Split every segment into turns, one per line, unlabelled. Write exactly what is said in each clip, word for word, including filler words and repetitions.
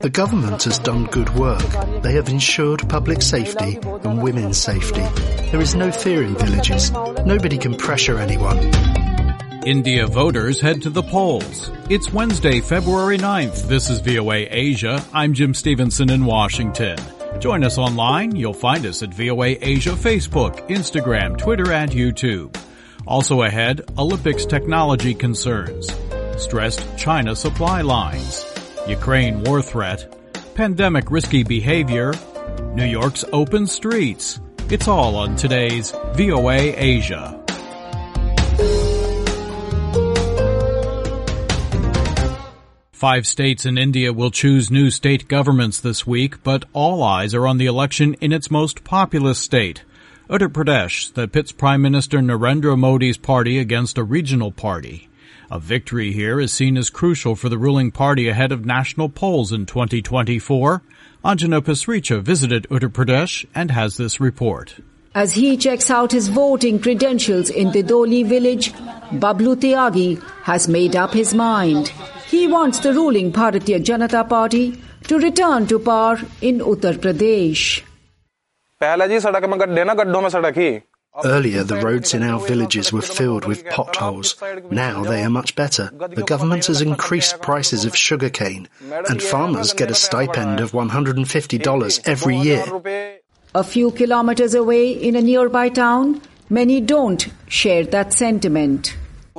The government has done good work. They have ensured public safety and women's safety. There is no fear in villages. Nobody can pressure anyone.
India voters head to the polls. It's Wednesday, February ninth. This is V O A Asia. I'm Jim Stevenson in Washington. Join us online. You'll find us at V O A Asia Facebook, Instagram, Twitter, and YouTube. Also ahead, Olympics technology concerns. Stressed China supply lines. Ukraine war threat. Pandemic risky behavior. New York's open streets. It's all on today's V O A Asia. Five states in India will choose new state governments this week, but all eyes are on the election in its most populous state, Uttar Pradesh, that pits Prime Minister Narendra Modi's party against a regional party. A victory here is seen as crucial for the ruling party ahead of national polls in twenty twenty-four. Anjana Pasricha visited Uttar Pradesh and has this report.
As he checks out his voting credentials in Didoli village, Bablu Tyagi has made up his mind. He wants the ruling Bharatiya Janata Party to return to power in Uttar Pradesh.
Earlier, the roads in our villages were filled with potholes. Now they are much better. The government has increased prices of sugarcane, and farmers get a stipend of one hundred fifty dollars every year.
A few kilometers away in a nearby town, many don't share that sentiment.
In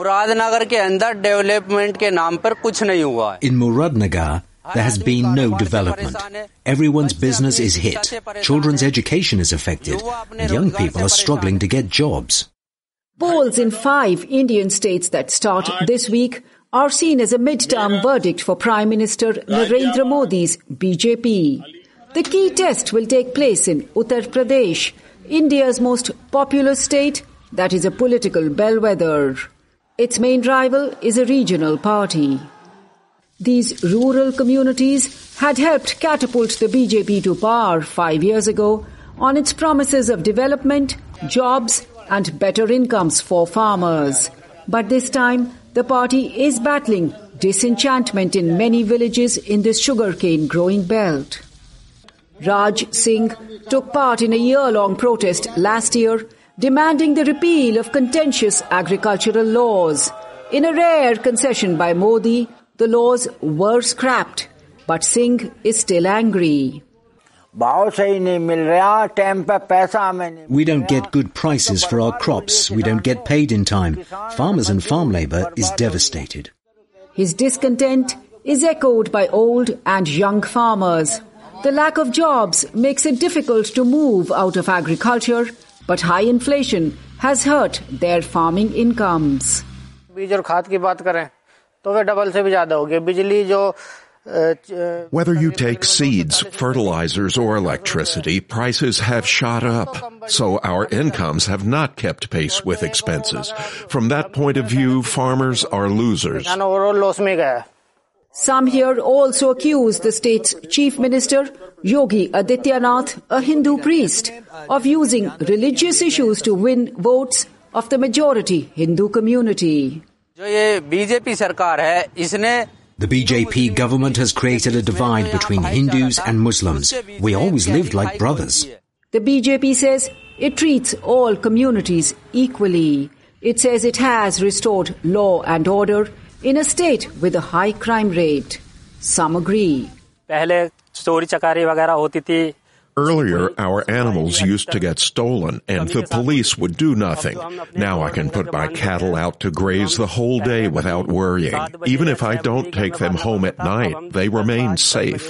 Muradnagar, there has been no development. Everyone's business is hit. Children's education is affected. And young people are struggling to get jobs.
Polls in five Indian states that start this week are seen as a mid-term verdict for Prime Minister Narendra Modi's B J P. The key test will take place in Uttar Pradesh, India's most populous state that is a political bellwether. Its main rival is a regional party. These rural communities had helped catapult the B J P to power five years ago on its promises of development, jobs, and better incomes for farmers. But this time, the party is battling disenchantment in many villages in this sugarcane growing belt. Raj Singh took part in a year-long protest last year demanding the repeal of contentious agricultural laws. In a rare concession by Modi, the laws were scrapped, but Singh is still angry.
We don't get good prices for our crops. We don't get paid in time. Farmers and farm labor is devastated.
His discontent is echoed by old and young farmers. The lack of jobs makes it difficult to move out of agriculture, but high inflation has hurt their farming incomes.
Whether you take seeds, fertilizers, or electricity, prices have shot up, so our incomes have not kept pace with expenses. From that point of view, farmers are losers.
Some here also accuse the state's chief minister, Yogi Adityanath, a Hindu priest, of using religious issues to win votes of the majority Hindu community.
The B J P government has created a divide between Hindus and Muslims. We always lived like brothers.
The B J P says it treats all communities equally. It says it has restored law and order in a state with a high crime rate. Some agree.
Earlier, our animals used to get stolen, and the police would do nothing. Now I can put my cattle out to graze the whole day without worrying. Even if I don't take them home at night, they remain safe.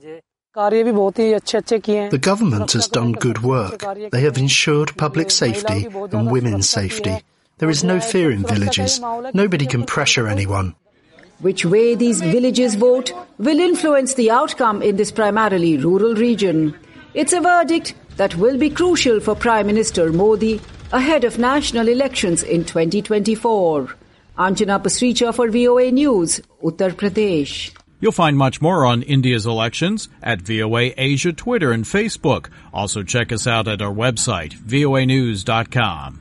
The government has done good work. They have ensured public safety and women's safety. There is no fear in villages. Nobody can pressure anyone.
Which way these villages vote will influence the outcome in this primarily rural region. It's a verdict that will be crucial for Prime Minister Modi ahead of national elections in twenty twenty-four. Anjana Pasricha for V O A News, Uttar Pradesh.
You'll find much more on India's elections at V O A Asia Twitter and Facebook. Also check us out at our website, V O A news dot com.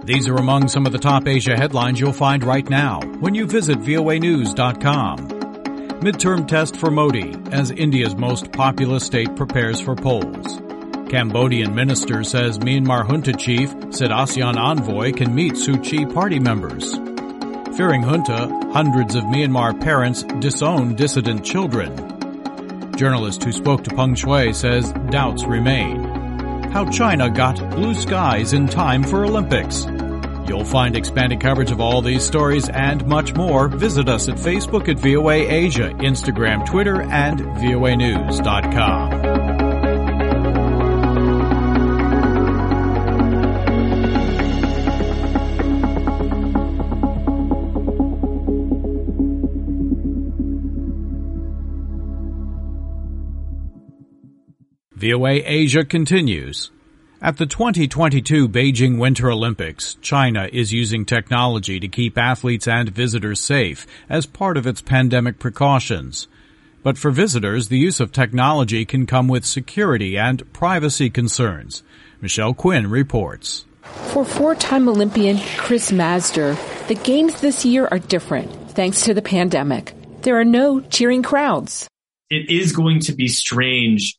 These are among some of the top Asia headlines you'll find right now when you visit V O A news dot com. Midterm test for Modi as India's most populous state prepares for polls. Cambodian minister says Myanmar junta chief said ASEAN envoy can meet Suu Kyi party members. Fearing junta, hundreds of Myanmar parents disown dissident children. Journalist who spoke to Peng Shui says doubts remain. How China got blue skies in time for Olympics. You'll find expanded coverage of all these stories and much more. Visit us at Facebook at V O A Asia, Instagram, Twitter, and V O A news dot com. V O A Asia continues. At the twenty twenty-two Beijing Winter Olympics, China is using technology to keep athletes and visitors safe as part of its pandemic precautions. But for visitors, the use of technology can come with security and privacy concerns. Michelle Quinn reports.
For four-time Olympian Chris Mazder, the games this year are different thanks to the pandemic. There are no cheering crowds.
It is going to be strange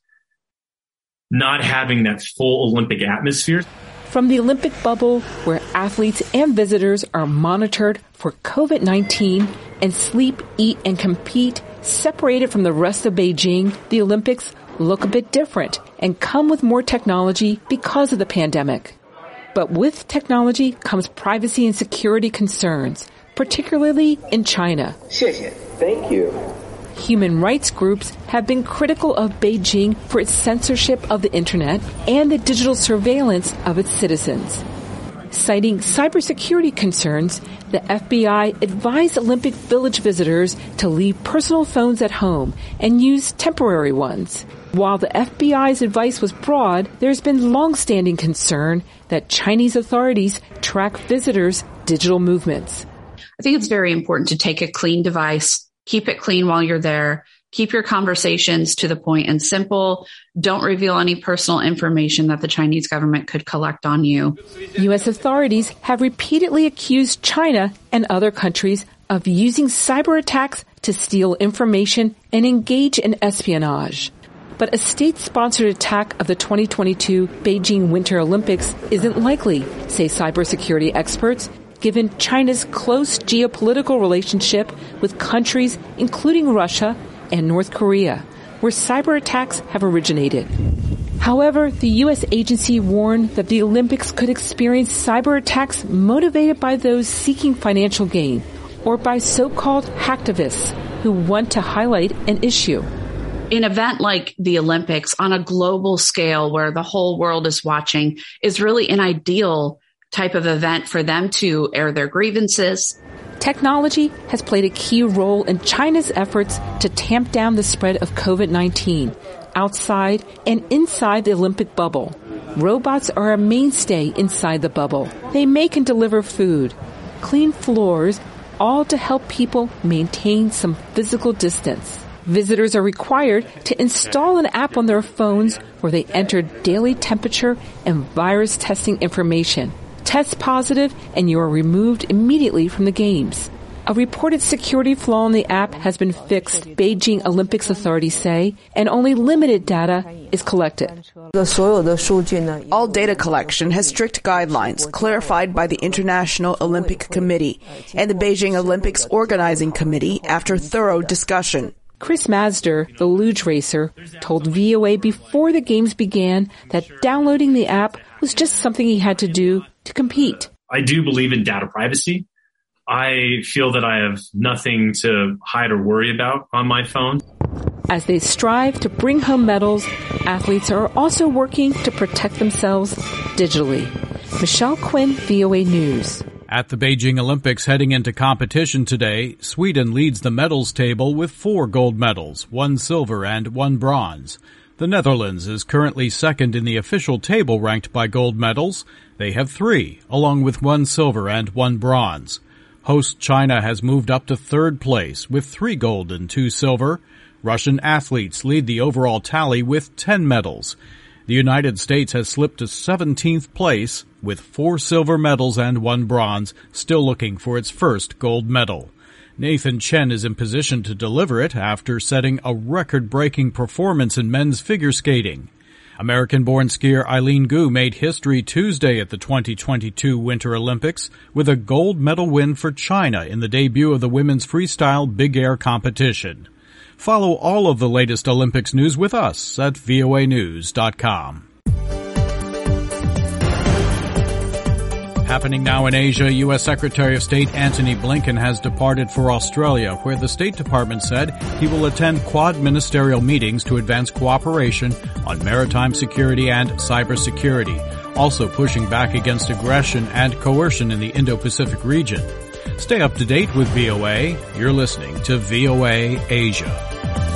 not having that full Olympic atmosphere.
From the Olympic bubble, where athletes and visitors are monitored for COVID nineteen and sleep, eat, and compete, separated from the rest of Beijing, the Olympics look a bit different and come with more technology because of the pandemic. But with technology comes privacy and security concerns, particularly in China.
Thank you.
Human rights groups have been critical of Beijing for its censorship of the internet and the digital surveillance of its citizens. Citing cybersecurity concerns, the F B I advised Olympic Village visitors to leave personal phones at home and use temporary ones. While the F B I's advice was broad, there's been long-standing concern that Chinese authorities track visitors' digital movements.
I think it's very important to take a clean device. Keep it clean while you're there. Keep your conversations to the point and simple. Don't reveal any personal information that the Chinese government could collect on you.
U S authorities have repeatedly accused China and other countries of using cyber attacks to steal information and engage in espionage. But a state-sponsored attack of the twenty twenty-two Beijing Winter Olympics isn't likely, say cybersecurity experts, given China's close geopolitical relationship with countries including Russia and North Korea, where cyber attacks have originated. However, the U S agency warned that the Olympics could experience cyber attacks motivated by those seeking financial gain or by so-called hacktivists who want to highlight an issue.
An event like the Olympics on a global scale where the whole world is watching is really an ideal type of event for them to air their grievances.
Technology has played a key role in China's efforts to tamp down the spread of COVID nineteen outside and inside the Olympic bubble. Robots are a mainstay inside the bubble. They make and deliver food, clean floors, all to help people maintain some physical distance. Visitors are required to install an app on their phones where they enter daily temperature and virus testing information. Test positive and you are removed immediately from the games. A reported security flaw in the app has been fixed, Beijing Olympics authorities say, and only limited data is collected.
All data collection has strict guidelines clarified by the International Olympic Committee and the Beijing Olympics Organizing Committee after thorough discussion.
Chris Mazder, the luge racer, told V O A before the games began that downloading the app was just something he had to do to compete.
I do believe in data privacy. I feel that I have nothing to hide or worry about on my phone.
As they strive to bring home medals, athletes are also working to protect themselves digitally. Michelle Quinn, V O A News.
At the Beijing Olympics heading into competition today, Sweden leads the medals table with four gold medals, one silver and one bronze. The Netherlands is currently second in the official table ranked by gold medals. They have three, along with one silver and one bronze. Host China has moved up to third place with three gold and two silver. Russian athletes lead the overall tally with ten medals. The United States has slipped to seventeenth place with four silver medals and one bronze, still looking for its first gold medal. Nathan Chen is in position to deliver it after setting a record-breaking performance in men's figure skating. American-born skier Eileen Gu made history Tuesday at the twenty twenty-two Winter Olympics with a gold medal win for China in the debut of the women's freestyle big air competition. Follow all of the latest Olympics news with us at V O A news dot com. Happening now in Asia, U S Secretary of State Antony Blinken has departed for Australia, where the State Department said he will attend Quad ministerial meetings to advance cooperation on maritime security and cybersecurity, also pushing back against aggression and coercion in the Indo-Pacific region. Stay up to date with V O A. You're listening to V O A Asia.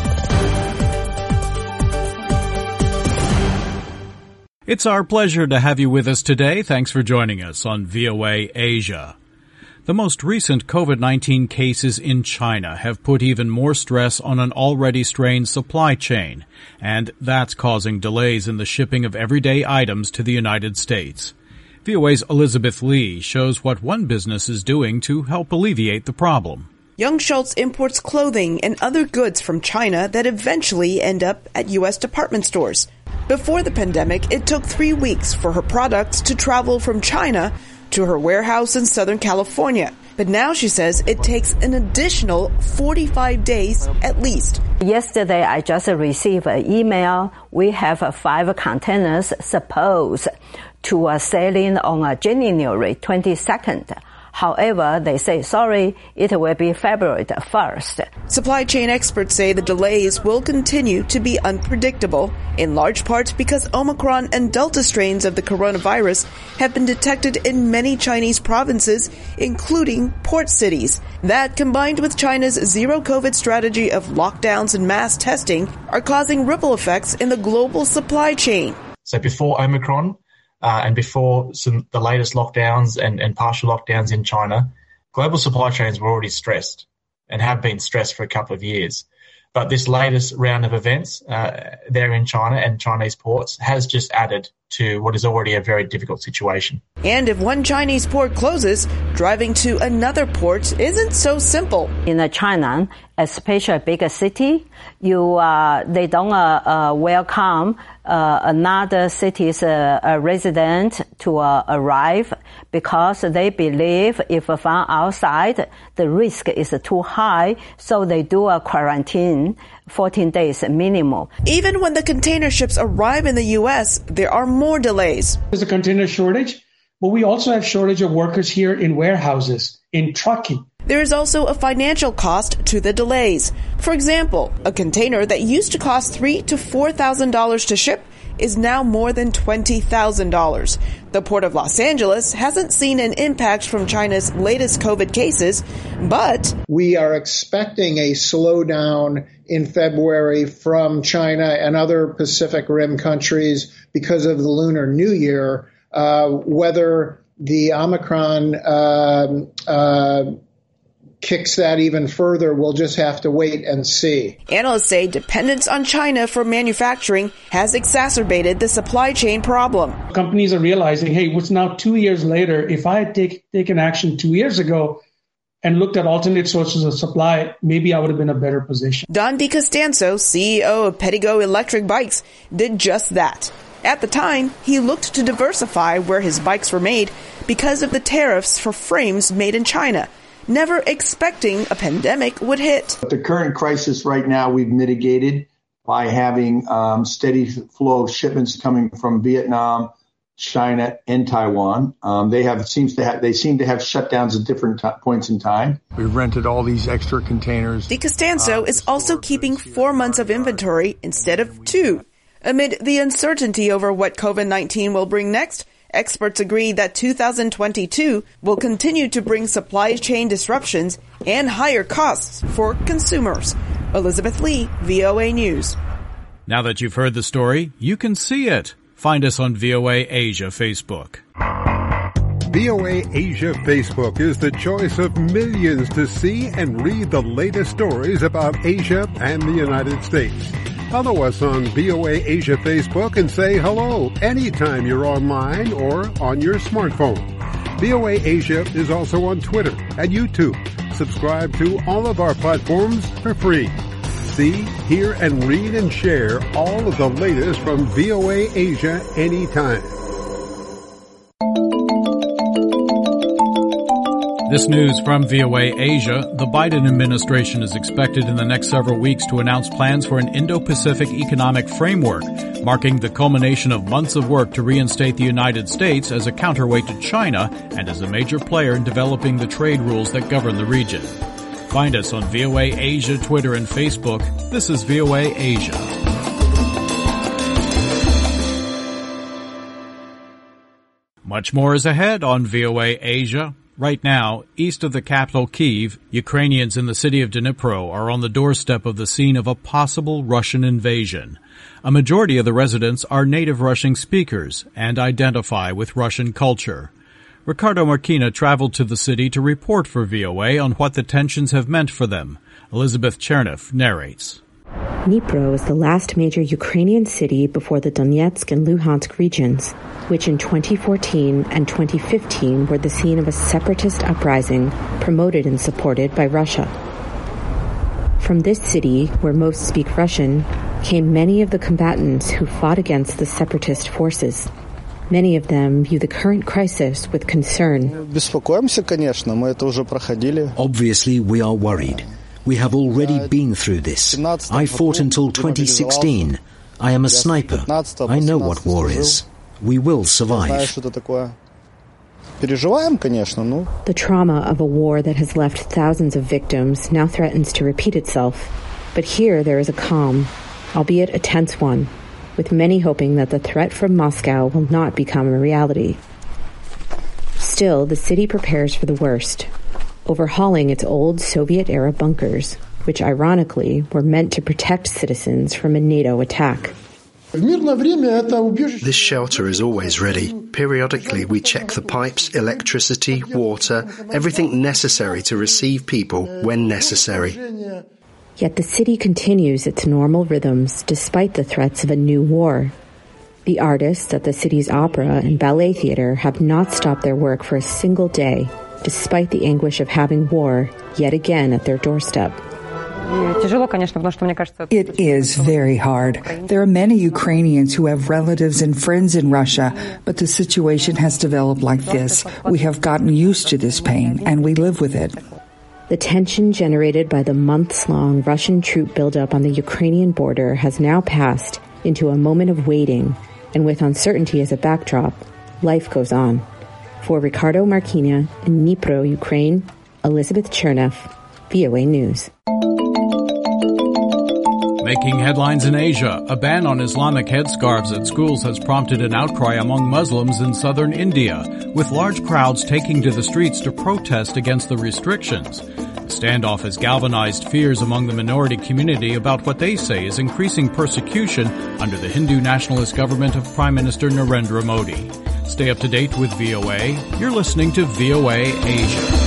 It's our pleasure to have you with us today. Thanks for joining us on V O A Asia. The most recent COVID nineteen cases in China have put even more stress on an already strained supply chain, and that's causing delays in the shipping of everyday items to the United States. V O A's Elizabeth Lee shows what one business is doing to help alleviate the problem.
Young Schultz imports clothing and other goods from China that eventually end up at U S department stores. Before the pandemic, it took three weeks for her products to travel from China to her warehouse in Southern California. But now she says it takes an additional forty-five days at least.
Yesterday, I just received an email. We have uh, five containers supposed to uh, sail in on uh, January twenty-second. However, they say, sorry, it will be February first.
Supply chain experts say the delays will continue to be unpredictable, in large part because Omicron and Delta strains of the coronavirus have been detected in many Chinese provinces, including port cities. That, combined with China's zero-COVID strategy of lockdowns and mass testing, are causing ripple effects in the global supply chain.
So before Omicron, Uh, and before some the latest lockdowns and, and partial lockdowns in China, global supply chains were already stressed and have been stressed for a couple of years. But this latest round of events uh, there in China and Chinese ports has just added to what is already a very difficult situation.
And if one Chinese port closes, driving to another port isn't so simple.
In uh, China, especially a bigger city, you uh, they don't uh, uh, welcome uh, another city's uh, uh, resident to uh, arrive because they believe if from outside the risk is too high, so they do a quarantine fourteen days minimum.
Even when the container ships arrive in the U S, there are more delays.
There's a container shortage, but we also have shortage of workers here in warehouses, in trucking.
There is also a financial cost to the delays. For example, a container that used to cost three to four thousand dollars to ship is now more than twenty thousand dollars. The Port of Los Angeles hasn't seen an impact from China's latest COVID cases, but
we are expecting a slowdown in February from China and other Pacific Rim countries because of the Lunar New Year. Uh, whether the Omicron uh, uh, kicks that even further, we'll just have to wait and see.
Analysts say dependence on China for manufacturing has exacerbated the supply chain problem.
Companies are realizing, hey, what's now two years later, if I had take, taken action two years ago and looked at alternate sources of supply, maybe I would have been in a better position.
Don DiCostanzo, C E O of Pettigo Electric Bikes, did just that. At the time, he looked to diversify where his bikes were made because of the tariffs for frames made in China, never expecting a pandemic would hit.
The current crisis right now we've mitigated by having um, steady flow of shipments coming from Vietnam, China, and Taiwan. Um, they have seems to have they seem to have shutdowns at different t- points in time.
We've rented all these extra containers.
DiCostanzo uh, is also keeping four months of inventory instead of two. Amid the uncertainty over what COVID nineteen will bring next, experts agree that two thousand twenty-two will continue to bring supply chain disruptions and higher costs for consumers. Elizabeth Lee, V O A News.
Now that you've heard the story, you can see it. Find us on V O A Asia Facebook.
V O A Asia Facebook is the choice of millions to see and read the latest stories about Asia and the United States. Follow us on V O A Asia Facebook and say hello anytime you're online or on your smartphone. V O A Asia is also on Twitter and YouTube. Subscribe to all of our platforms for free. See, hear, and read and share all of the latest from V O A Asia anytime.
This news from V O A Asia. The Biden administration is expected in the next several weeks to announce plans for an Indo-Pacific economic framework, marking the culmination of months of work to reinstate the United States as a counterweight to China and as a major player in developing the trade rules that govern the region. Find us on V O A Asia, Twitter, and Facebook. This is V O A Asia. Much more is ahead on V O A Asia. Right now, east of the capital Kyiv, Ukrainians in the city of Dnipro are on the doorstep of the scene of a possible Russian invasion. A majority of the residents are native Russian speakers and identify with Russian culture. Ricardo Marquina traveled to the city to report for V O A on what the tensions have meant for them. Elizabeth Chernev narrates.
Dnipro is the last major Ukrainian city before the Donetsk and Luhansk regions, which in twenty fourteen and twenty fifteen were the scene of a separatist uprising promoted and supported by Russia. From this city, where most speak Russian, came many of the combatants who fought against the separatist forces. Many of them view the current crisis with concern.
Obviously, we are worried. We have already been through this. I fought until twenty sixteen. I am a sniper. I know what war is. We will survive.
The trauma of a war that has left thousands of victims now threatens to repeat itself. But here there is a calm, albeit a tense one, with many hoping that the threat from Moscow will not become a reality. Still, the city prepares for the worst, overhauling its old Soviet-era bunkers, which ironically were meant to protect citizens from a NATO attack.
This shelter is always ready. Periodically we check the pipes, electricity, water, everything necessary to receive people when necessary.
Yet the city continues its normal rhythms despite the threats of a new war. The artists at the city's opera and ballet theater have not stopped their work for a single day, despite the anguish of having war yet again at their doorstep.
It is very hard. There are many Ukrainians who have relatives and friends in Russia, but the situation has developed like this. We have gotten used to this pain, and we live with it.
The tension generated by the months-long Russian troop buildup on the Ukrainian border has now passed into a moment of waiting, and with uncertainty as a backdrop, life goes on. For Ricardo Marquina in Dnipro, Ukraine, Elizabeth Chernev, V O A News.
Making headlines in Asia, a ban on Islamic headscarves at schools has prompted an outcry among Muslims in southern India, with large crowds taking to the streets to protest against the restrictions. The standoff has galvanized fears among the minority community about what they say is increasing persecution under the Hindu nationalist government of Prime Minister Narendra Modi. Stay up to date with V O A. You're listening to V O A Asia.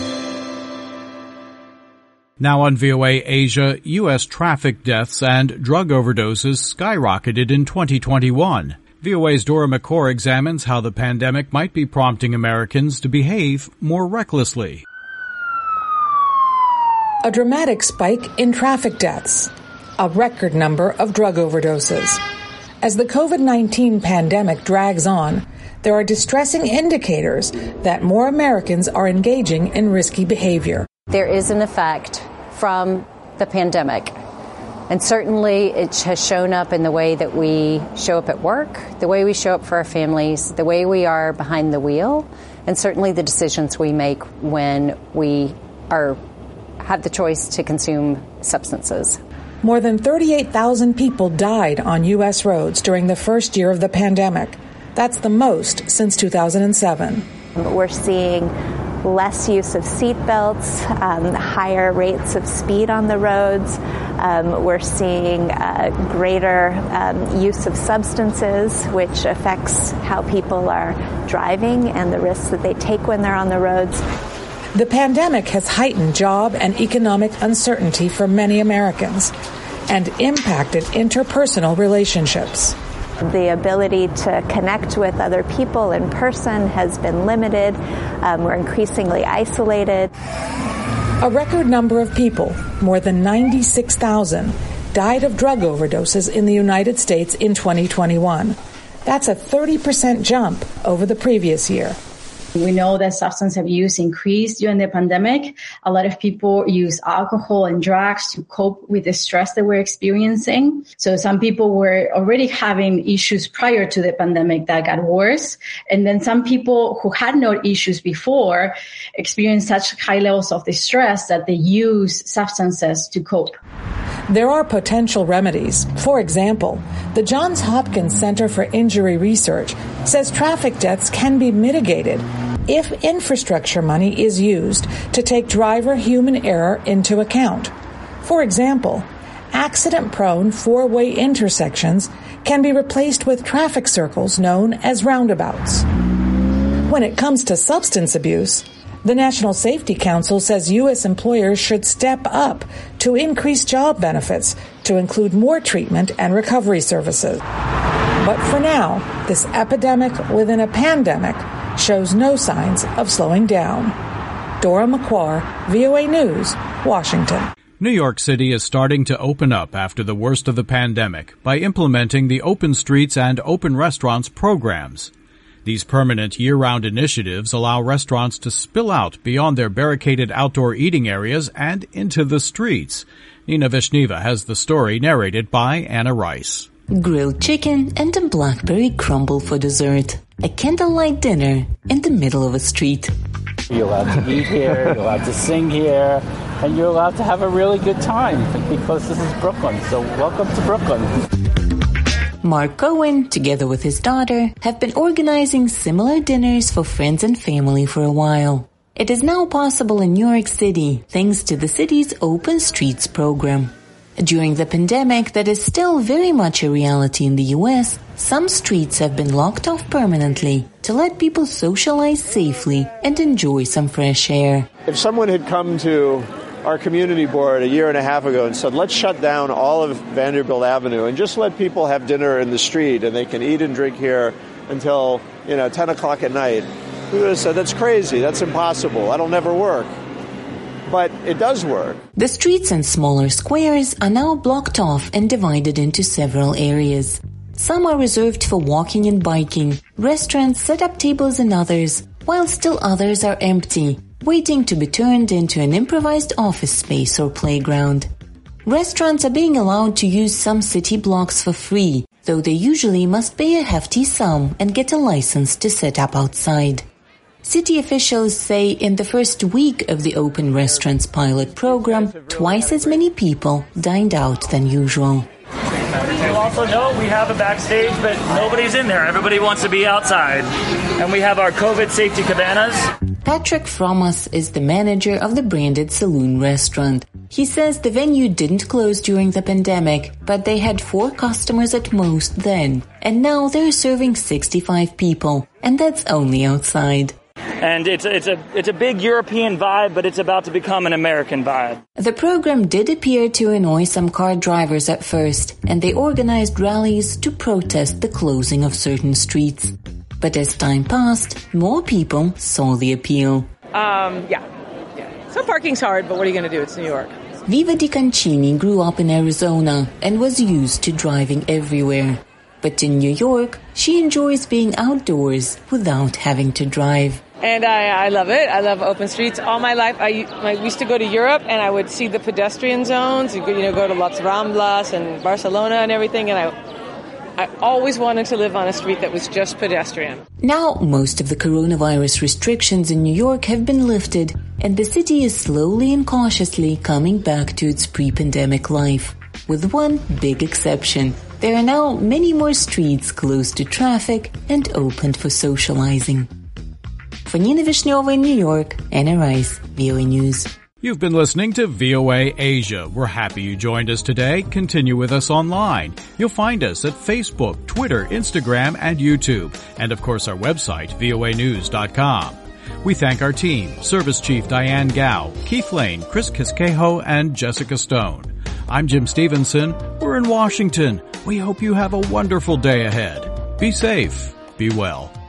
Now on V O A Asia, U S traffic deaths and drug overdoses skyrocketed in twenty twenty-one. V O A's Dora McCord examines how the pandemic might be prompting Americans to behave more recklessly.
A dramatic spike in traffic deaths. A record number of drug overdoses. As the COVID nineteen pandemic drags on, there are distressing indicators that more Americans are engaging in risky behavior.
There is an effect from the pandemic. And certainly it has shown up in the way that we show up at work, the way we show up for our families, the way we are behind the wheel, and certainly the decisions we make when we are have the choice to consume substances.
More than thirty-eight thousand people died on U S roads during the first year of the pandemic. That's the most since two thousand seven.
We're seeing less use of seatbelts, um, higher rates of speed on the roads. Um, we're seeing uh, greater um, use of substances, which affects how people are driving and the risks that they take when they're on the roads.
The pandemic has heightened job and economic uncertainty for many Americans. and impacted interpersonal relationships.
The ability to connect with other people in person has been limited. Um, we're increasingly isolated.
A record number of people, more than ninety-six thousand, died of drug overdoses in the United States in twenty twenty-one. That's a thirty percent jump over the previous year.
We know that substance abuse increased during the pandemic. A lot of people use alcohol and drugs to cope with the stress that we're experiencing. So some people were already having issues prior to the pandemic that got worse. And then some people who had no issues before experienced such high levels of distress that they use substances to cope.
There are potential remedies. For example, the Johns Hopkins Center for Injury Research says traffic deaths can be mitigated if infrastructure money is used to take driver human error into account. For example, accident-prone four-way intersections can be replaced with traffic circles known as roundabouts. When it comes to substance abuse, the National Safety Council says U S employers should step up to increase job benefits to include more treatment and recovery services. But for now, this epidemic within a pandemic shows no signs of slowing down. Dora McQuarr, V O A News, Washington.
New York City is starting to open up after the worst of the pandemic by implementing the Open Streets and Open Restaurants programs. These permanent year-round initiatives allow restaurants to spill out beyond their barricaded outdoor eating areas and into the streets. Nina Vishneva has the story narrated by Anna Rice.
Grilled chicken and a blackberry crumble for dessert. A candlelight dinner in the middle of a street.
You're allowed to eat here, you're allowed to sing here, and you're allowed to have a really good time because this is Brooklyn. So welcome to Brooklyn.
Mark Cohen, together with his daughter, have been organizing similar dinners for friends and family for a while. It is now possible in New York City thanks to the city's Open Streets program. During the pandemic that is still very much a reality in the U S, some streets have been locked off permanently to let people socialize safely and enjoy some fresh air.
If someone had come to our community board a year and a half ago and said, let's shut down all of Vanderbilt Avenue and just let people have dinner in the street and they can eat and drink here until, you know, ten o'clock at night, we would have said, that's crazy, that's impossible, that'll never work. But it does work.
The streets and smaller squares are now blocked off and divided into several areas. Some are reserved for walking and biking. Restaurants set up tables in others, while still others are empty, waiting to be turned into an improvised office space or playground. Restaurants are being allowed to use some city blocks for free, though they usually must pay a hefty sum and get a license to set up outside. City officials say in the first week of the Open Restaurants pilot program, twice as many people dined out than usual.
You also know we have a backstage, but nobody's in there. Everybody wants to be outside. And we have our COVID safety cabanas.
Patrick Fromas is the manager of the branded saloon restaurant. He says the venue didn't close during the pandemic, but they had four customers at most then. And now they're serving sixty-five people. And that's only outside.
And it's a, it's a it's a big European vibe, but it's about to become an American vibe.
The program did appear to annoy some car drivers at first, and they organized rallies to protest the closing of certain streets. But as time passed, more people saw the appeal.
Um, yeah. yeah. So parking's hard, but what are you going to do? It's New York.
Viva DiCancini grew up in Arizona and was used to driving everywhere. But in New York, she enjoys being outdoors without having to drive.
And I, I love it. I love open streets. All my life, I, I used to go to Europe, and I would see the pedestrian zones. You know, go to Las Ramblas and Barcelona and everything, and I, I always wanted to live on a street that was just pedestrian.
Now, most of the coronavirus restrictions in New York have been lifted, and the city is slowly and cautiously coming back to its pre-pandemic life. With one big exception. There are now many more streets closed to traffic and open for socializing. For Nina Vishneva in New York, Anna Rice, V O A News.
You've been listening to V O A Asia. We're happy you joined us today. Continue with us online. You'll find us at Facebook, Twitter, Instagram, and YouTube. And of course our website, V O A news dot com. We thank our team, Service Chief Diane Gao, Keith Lane, Chris Kiskeho, and Jessica Stone. I'm Jim Stevenson. We're in Washington. We hope you have a wonderful day ahead. Be safe. Be well.